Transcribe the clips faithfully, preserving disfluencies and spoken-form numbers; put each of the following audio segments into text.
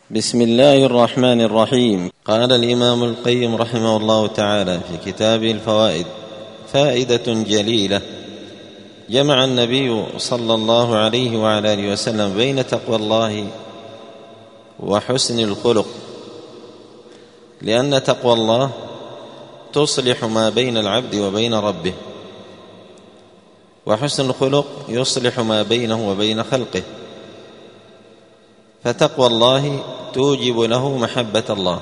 بسم الله الرحمن الرحيم. قال الإمام القيم رحمه الله تعالى في كتابه الفوائد: فائدة جليلة جمع النبي صلى الله عليه وعلى آله وسلم بين تقوى الله وحسن الخلق، لأن تقوى الله تصلح ما بين العبد وبين ربه، وحسن الخلق يصلح ما بينه وبين خلقه. فتقوى الله توجب له محبة الله،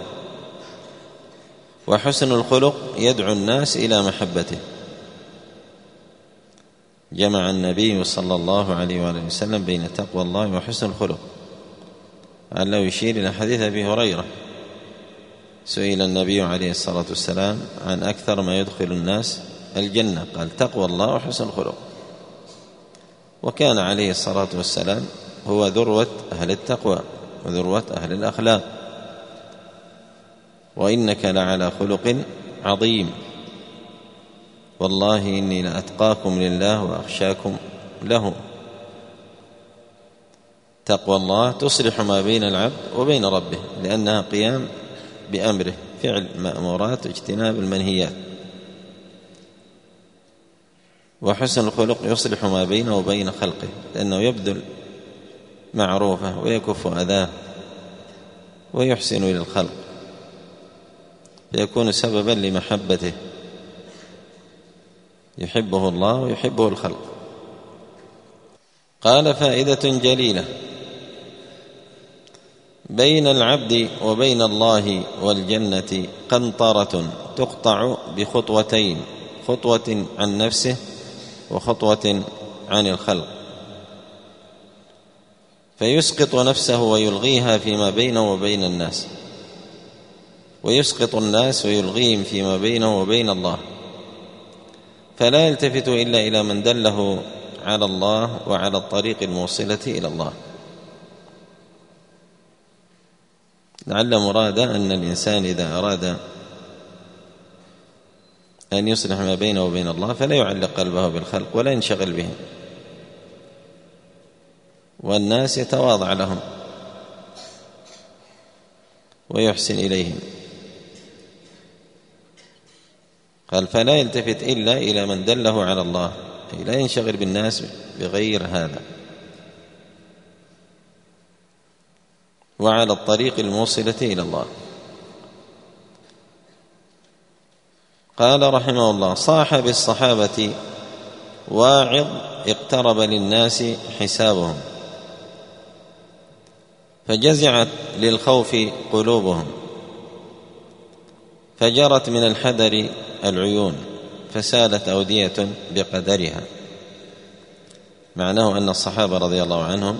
وحسن الخلق يدعو الناس إلى محبته. جمع النبي صلى الله عليه وآله وسلم بين تقوى الله وحسن الخلق، لعله يشير إلى حديث أبي هريرة: سئل النبي عليه الصلاة والسلام عن أكثر ما يدخل الناس الجنة، قال: تقوى الله وحسن الخلق. وكان عليه الصلاة والسلام هو ذروة أهل التقوى وذروة أهل الأخلاق: وإنك لعلى خلق عظيم، والله إني لأتقاكم لله وأخشاكم له. تقوى الله تصلح ما بين العبد وبين ربه، لأنها قيام بأمره، فعل مأمورات واجتناب المنهيات. وحسن الخلق يصلح ما بينه وبين خلقه، لأنه يبذل معروفه ويكف أذاه ويحسن إلى الخلق، فيكون سببا لمحبته، يحبه الله ويحبه الخلق. قال: فائدة جليلة بين العبد وبين الله والجنة قنطرة تقطع بخطوتين، خطوة عن نفسه وخطوة عن الخلق، فيسقط نفسه ويلغيها فيما بينه وبين الناس، ويسقط الناس ويلغيهم فيما بينه وبين الله، فلا يلتفت إلا إلى من دله على الله وعلى الطريق الموصلة إلى الله. لعل مراد أن الإنسان إذا أراد أن يصلح ما بينه وبين الله فلا يعلق قلبه بالخلق ولا ينشغل بهم، والناس يتواضع لهم ويحسن إليهم. قال: فلا يلتفت إلا إلى من دله على الله، أي لا ينشغل بالناس بغير هذا، وعلى الطريق الموصلة إلى الله. قال رحمه الله: صاح بالصحابة واعظ اقترب للناس حسابهم، فجزعت للخوف قلوبهم، فجرت من الحذر العيون، فسالت أودية بقدرها. معناه أن الصحابة رضي الله عنهم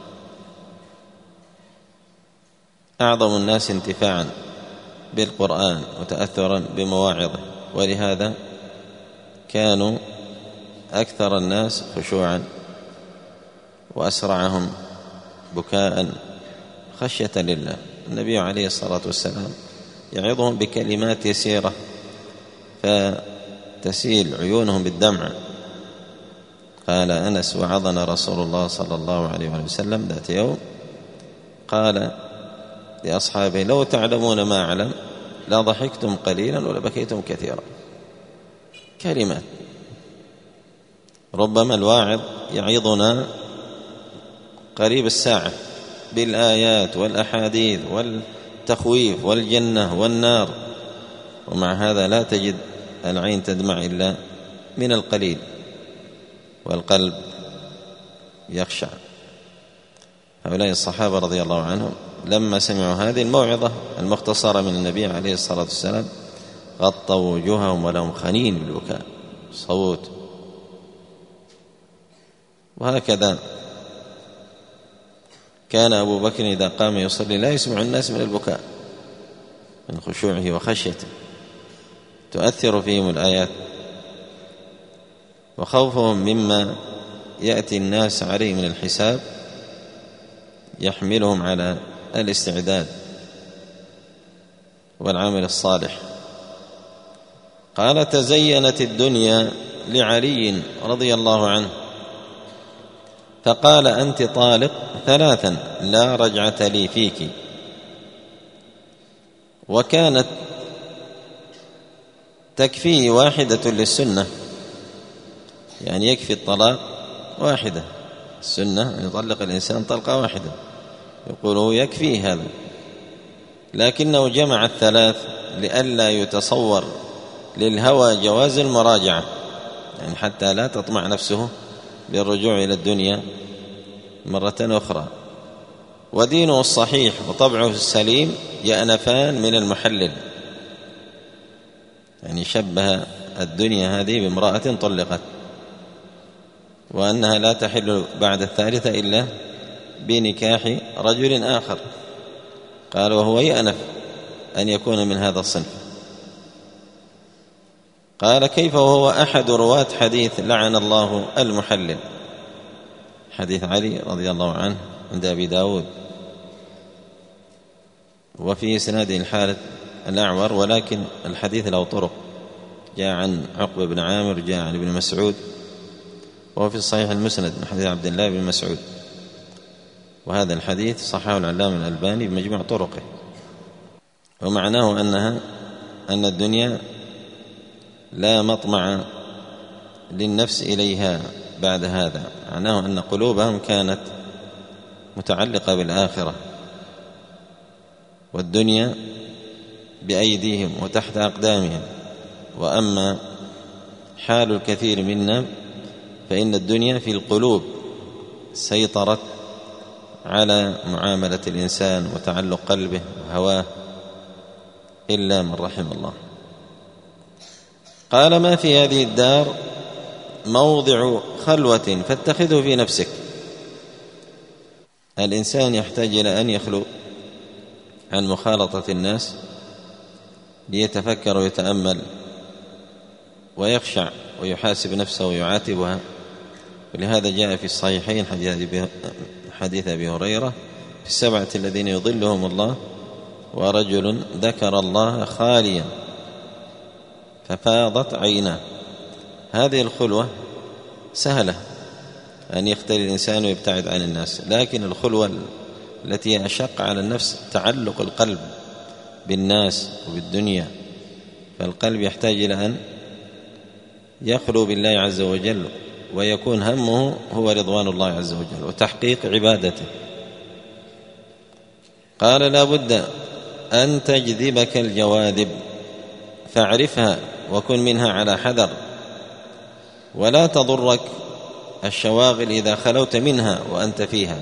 أعظم الناس انتفاعا بالقرآن وتأثرا بمواعظه، ولهذا كانوا أكثر الناس خشوعا وأسرعهم بكاء خشية لله. النبي عليه الصلاة والسلام يعظهم بكلمات يسيرة فتسيل عيونهم بالدمع. قال أنس: وعظنا رسول الله صلى الله عليه وسلم ذات يوم قال لأصحابه: لو تعلمون ما أعلم لا ضحكتم قليلا ولا بكيتم كثيرا. كلمات. ربما الواعظ يعظنا قريب الساعة بالآيات والأحاديث والتخويف والجنة والنار، ومع هذا لا تجد العين تدمع إلا من القليل، والقلب يخشع. هؤلاء الصحابة رضي الله عنهم لما سمعوا هذه الموعظة المختصرة من النبي عليه الصلاة والسلام غطوا وجوههم ولهم خنين بالبكاء، صوت. وهكذا كان أبو بكر إذا قام يصلي لا يسمع الناس من البكاء، من خشوعه وخشيته، تؤثر فيهم الآيات. وخوفهم مما يأتي الناس عليه من الحساب يحملهم على الاستعداد والعمل الصالح. قال: تزينت الدنيا لعلي رضي الله عنه فقال: أنت طالق ثلاثا لا رجعة لي فيك، وكانت تكفيه واحدة للسنة، يعني يكفي الطلاق واحدة، السنة أن يطلق الإنسان طلقة واحدة، يقول هو يكفي هذا، لكنه جمع الثلاث لئلا يتصور للهوى جواز المراجعة، يعني حتى لا تطمع نفسه بالرجوع إلى الدنيا مرة أخرى. ودينه الصحيح وطبعه السليم يأنفان من المحلل، يعني شبه الدنيا هذه بامرأة طلقت وأنها لا تحل بعد الثالثة إلا بنكاح رجل آخر، قال وهو يأنف أن يكون من هذا الصنف. قال كيف وهو أحد رواة حديث لعن الله المحلل، حديث علي رضي الله عنه عند أبي داود، وفي سناده الحارث الأعور، ولكن الحديث له طرق، جاء عن عقبة بن عامر، جاء عن ابن مسعود، وهو في الصحيح المسند من حديث عبد الله بن مسعود، وهذا الحديث صححه العلامة الألباني بمجموع طرقه. ومعناه أنها أن الدنيا لا مطمع للنفس إليها بعد هذا، معناه أن قلوبهم كانت متعلقة بالآخرة، والدنيا بأيديهم وتحت أقدامهم. وأما حال الكثير منا فإن الدنيا في القلوب سيطرت على معاملة الإنسان وتعلق قلبه وهواه إلا من رحم الله. قال ما في هذه الدار موضع خلوة فاتخذه في نفسك. الإنسان يحتاج إلى أن يخلو عن مخالطة الناس ليتفكر ويتأمل ويخشع ويحاسب نفسه ويعاتبها. ولهذا جاء في الصحيحين حديث أبي هريرة في السبعة الذين يظلهم الله ورجل ذكر الله خاليا ففاضت عيناه. هذه الخلوة سهلة أن يختلي الإنسان ويبتعد عن الناس، لكن الخلوة التي أشق على النفس تعلق القلب بالناس وبالدنيا، فالقلب يحتاج إلى أن يخلو بالله عز وجل ويكون همه هو رضوان الله عز وجل وتحقيق عبادته. قال لا بد أن تجذبك الجواذب فاعرفها وكن منها على حذر، ولا تضرك الشواغل إذا خلوت منها وأنت فيها.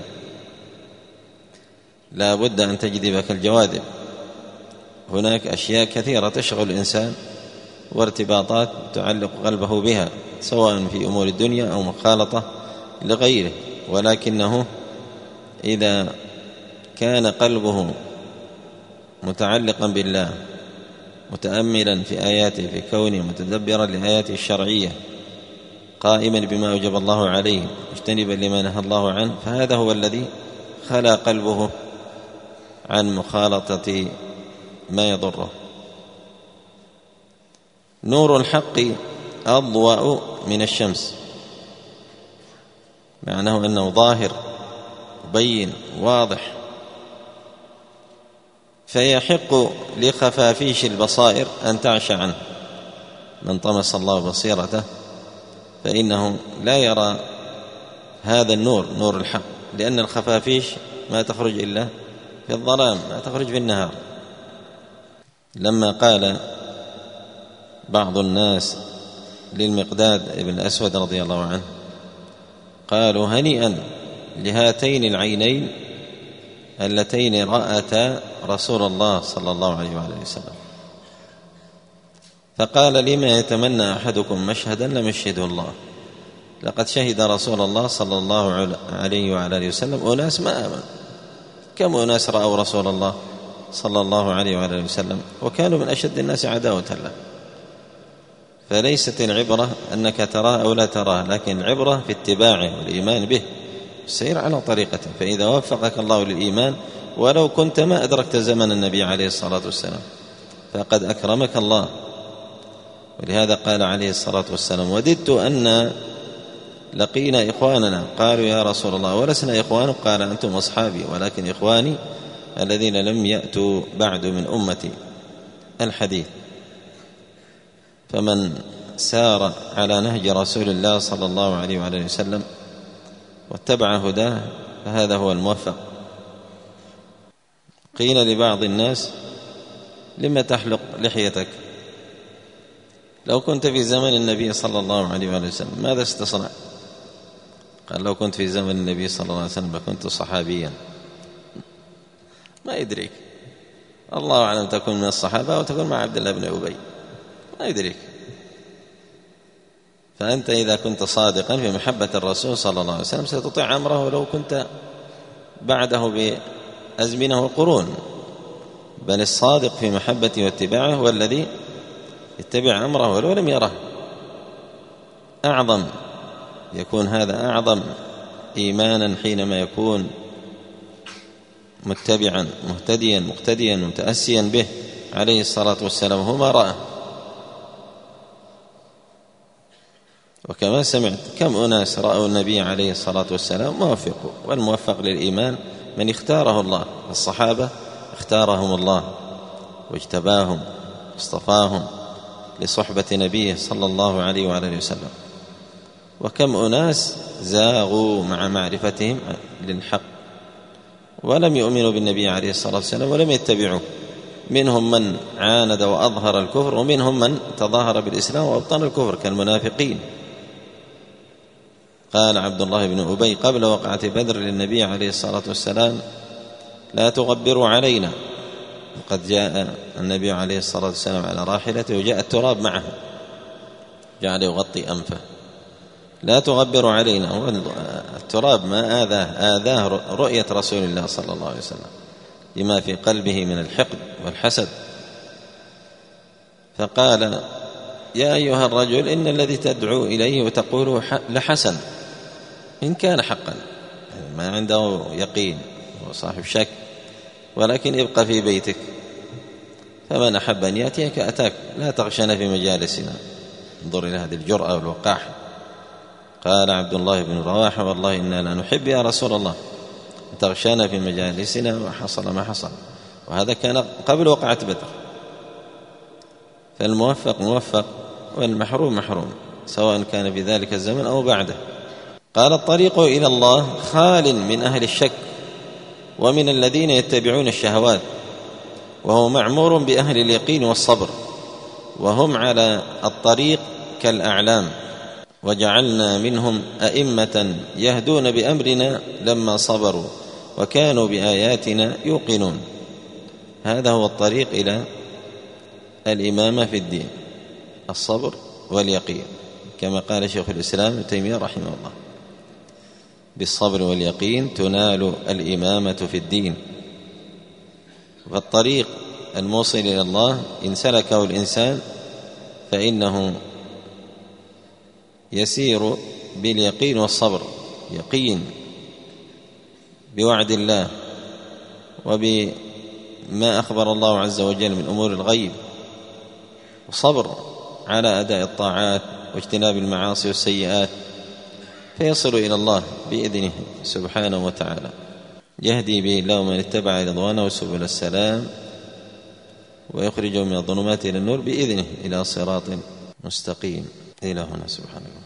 لا بد أن تجذبك الجواذب، هناك أشياء كثيرة تشغل الإنسان وارتباطات تعلق قلبه بها، سواء في أمور الدنيا أو مخالطة لغيره، ولكنه إذا كان قلبه متعلقا بالله متأملا في آياته في كونه متدبرا لآياته الشرعية قائما بما أوجب الله عليه مجتنبا لما نهى الله عنه، فهذا هو الذي خلى قلبه عن مخالطة ما يضره. نور الحق أضوأ من الشمس، معناه أنه ظاهر بين واضح، فيحق لخفافيش البصائر أن تعشى عنه. من طمس الله بصيرته فإنه لا يرى هذا النور، نور الحق، لأن الخفافيش ما تخرج إلا في الظلام، ما تخرج في النهار. لما قال بعض الناس للمقداد ابن الأسود رضي الله عنه، قالوا هنيئا لهاتين العينين اللتين رأتا رسول الله صلى الله عليه وآله وسلم، فقال لما يتمنى أحدكم مشهدا لم يشهده الله، لقد شهد رسول الله صلى الله عليه وآله وسلم أناس ما آمن. كم أناس رأوا رسول الله صلى الله عليه وآله وسلم وكانوا من أشد الناس عداوة له. فليست العبرة أنك تراه أو لا تراه، لكن العبرة في اتباعه والإيمان به والسير على طريقته. فإذا وفقك الله للإيمان ولو كنت ما أدركت زمن النبي عليه الصلاة والسلام فقد أكرمك الله. ولهذا قال عليه الصلاة والسلام وددت أن لقينا إخواننا، قالوا يا رسول الله ولسنا إخوانك؟ قال أنتم أصحابي ولكن إخواني الذين لم يأتوا بعد من أمتي. الحديث. فمن سار على نهج رسول الله صلى الله عليه وآله وسلم واتبع هداه فهذا هو الموفق. قيل لبعض الناس: لما تحلق لحيتك؟ لو كنت في زمن النبي صلى الله عليه وآله وسلم ماذا ستصنع؟ قال: لو كنت في زمن النبي صلى الله عليه وسلم لكنت صحابيا. ما يدريك، الله أعلم، تكون من الصحابة أو تكون مع عبد الله بن أبي، ما يدريك. فأنت إذا كنت صادقا في محبة الرسول صلى الله عليه وسلم ستطيع أمره ولو كنت بعده بأزمنة وقرون، بل الصادق في محبته واتباعه هو الذي يتبع أمره ولو لم يره. أعظم يكون هذا أعظم إيمانا حينما يكون متبعا مهتديا مقتديا متأسيا به عليه الصلاة والسلام هو ما رأى. وكما سمعت كم أناس رأوا النبي عليه الصلاة والسلام موفقوا، والموفق للإيمان من اختاره الله. الصحابة اختارهم الله واجتباهم واصطفاهم لصحبة نبيه صلى الله عليه وآله وسلم. وكم أناس زاغوا مع معرفتهم للحق ولم يؤمنوا بالنبي عليه الصلاة والسلام ولم يتبعوه، منهم من عاند وأظهر الكفر ومنهم من تظاهر بالإسلام وأبطن الكفر كالمنافقين. قال عبد الله بن أبي قبل وقعة بدر للنبي عليه الصلاة والسلام: لا تغبروا علينا. وقد جاء النبي عليه الصلاة والسلام على راحلته وجاء التراب معه، جعل يغطي أنفه. لا تغبروا علينا، التراب ما آذاه آذاه رؤية رسول الله صلى الله عليه وسلم لما في قلبه من الحقد والحسد. فقال: يا أيها الرجل إن الذي تدعو إليه وتقوله لحسن إن كان حقا، ما عنده يقين وصاحب شك، ولكن ابقى في بيتك، فمن أحب أن يأتيك أتاك، لا تغشنا في مجالسنا. انظر إلى هذه الجرأة والوقاحة. قال عبد الله بن رواحة: والله إنا لا نحب يا رسول الله تغشانا في مجالسنا، وحصل ما حصل. وهذا كان قبل وقعة بدر. فالموفق موفق والمحروم محروم، سواء كان في ذلك الزمن أو بعده. قال: الطريق إلى الله خال من أهل الشك ومن الذين يتبعون الشهوات، وهو معمور بأهل اليقين والصبر، وهم على الطريق كالأعلام، وجعلنا منهم أئمة يهدون بأمرنا لما صبروا وكانوا بآياتنا يوقنون. هذا هو الطريق إلى الإمامة في الدين، الصبر واليقين، كما قال شيخ الإسلام ابن تيمية رحمه الله: بالصبر واليقين تنال الإمامة في الدين. فالطريق الموصل إلى الله إن سلكه الإنسان فإنه يسير باليقين والصبر، يقين بوعد الله وبما أخبر الله عز وجل من أمور الغيب، وصبر على أداء الطاعات واجتناب المعاصي والسيئات، فيصل إلى الله بإذنه سبحانه وتعالى. يهدي به الله من اتبع رضوانه سبل السلام، ويخرجه من الظلمات إلى النور بإذنه إلى صراط مستقيم. إلى هنا سبحانه.